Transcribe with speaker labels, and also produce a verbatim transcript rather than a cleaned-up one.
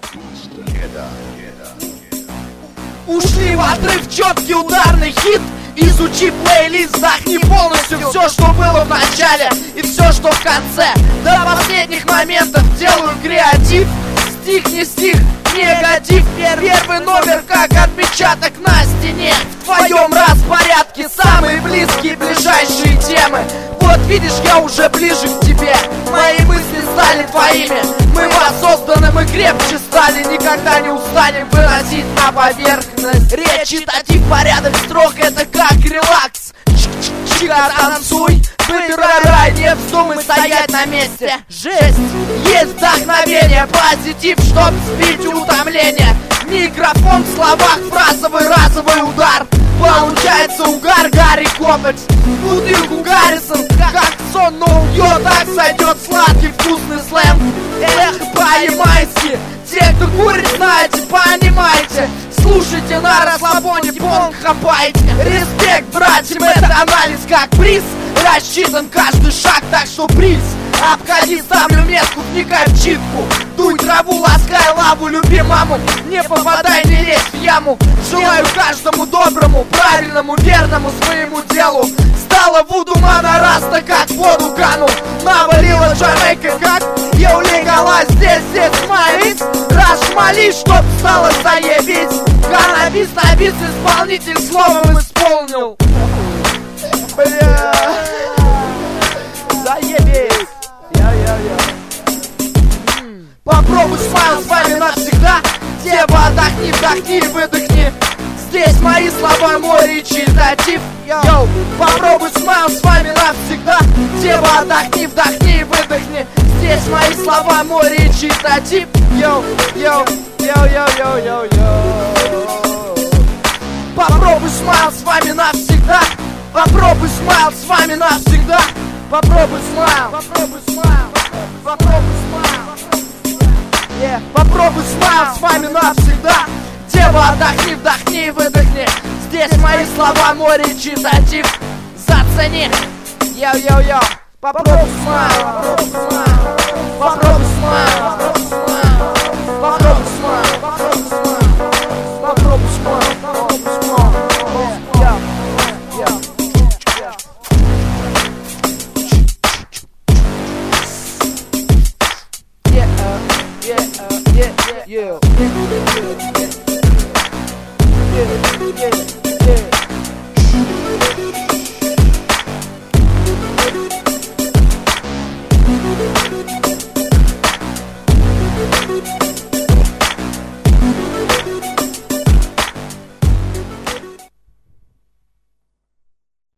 Speaker 1: Ушли в отрыв, четкий ударный хит. Изучи плейлист, вдохни полностью все, что было в начале и все, что в конце. До последних моментов делаю креатив. Стих не стих, негатив. Первый номер как отпечаток на стене. В твоем распорядке самые близкие, ближайшие темы. Вот видишь, я уже ближе к тебе. Мои мысли стали твоими. Мы воссозданы, мы крепче стали. Никогда не устанем выносить на поверхность. Речь, читатив, порядок строк, это как релакс. Чика, танцуй, выбирай рай, не вздумай стоять на месте. Жесть, есть вдохновение, позитив, чтоб сбить утомление. Микрофон в словах, фразовый разовый удар. Получается угар, Гарри Комплекс. Бутылку Гаррисон, как сон, но убьет, так сойдет сладкий вкусный сленг. Эх, по-ямайски, те, кто курит, знаете, понимаете. Слушайте на расслабоне, понг хапайте. Респект, братьям, это анализ как приз. Рассчитан каждый шаг, так что приз. Обходи, ставлю метку, вникай в читку. Дуй траву, ласкай лаву, люби маму. Не попадай, не лезь в яму. Желаю каждому доброму, правильному, верному своему делу. Стала вуду мана раста, как в воду канул. Навалила Джамайка, как я улегалась здесь, здесь смайлить. Расшмали, чтоб стало заебись. Каннабис, набис, исполнитель словом исполнил. Бля, заебись. Попробуй смайл, с вами навсегда. Дева, отдохни, вдохни, выдохни. Здесь мои слова, мой речитатив. Йоу, попробуй смайл, с вами навсегда. Дева, отдохни, вдохни, выдохни. Здесь мои слова, мой речитатив. Йоу, йоу, йоу, йоу, йоу, йоу, йоу. Попробуй смайл, с вами навсегда. Попробуй смайл, с вами навсегда. Попробуй смайл, попробуй смайл, попробуй смайл. Yeah. Попробуй смайл, с вами навсегда. Дева, отдохни, вдохни, выдохни. Здесь мои слова, мой речитатив. Зацени. Йоу-йоу-йоу. Попробуй смайл, попробуй смайл. Попробуй смайл, попробуй смайл. Попробуй смайл, попробуй смайл. Попробуй смайл, попробуй смайл. Yeah, yeah, yeah, yeah.